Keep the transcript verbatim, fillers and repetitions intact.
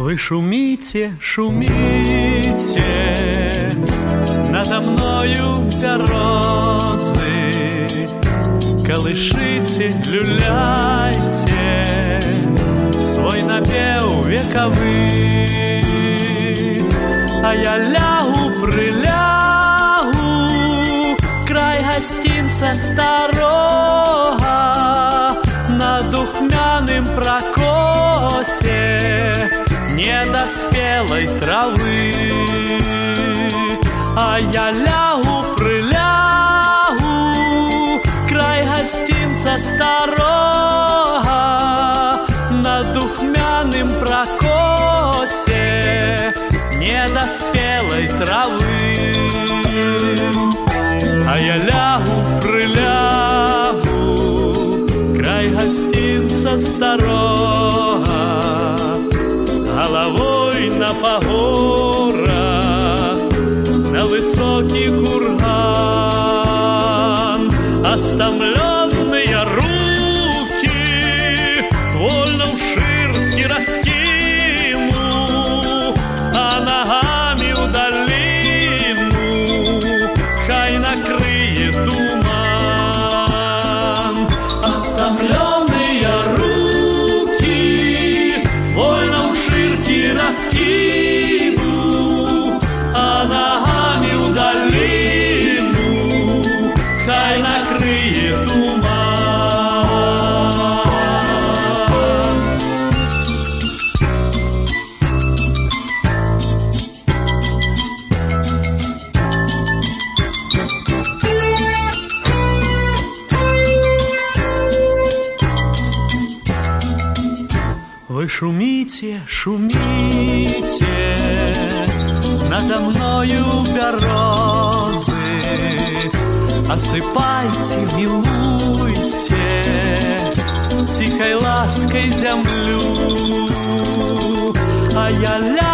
Вы шумите, шумите, надо мною березы, колышите, люляйте свой напев вековый, а я лягу, прилягу, край гостинца старого, на духмяным прокосе недоспелой травы, а я лягу, прилягу, край гостинца старого, на духмяным прокосе недоспелой травы, а я лягу, прилягу, край гостинца старого, головой на погорах, на высокий курган, остомленные руки вольно в ширке раскину, а ногами в долину хай накрыет туман. Остомленные руки вольно в ширке раскину, а ногами в долину хай накрыет туман. Вы шумите, шумите, надо мною березы, осыпайте, милуйте тихой лаской землю, а я ля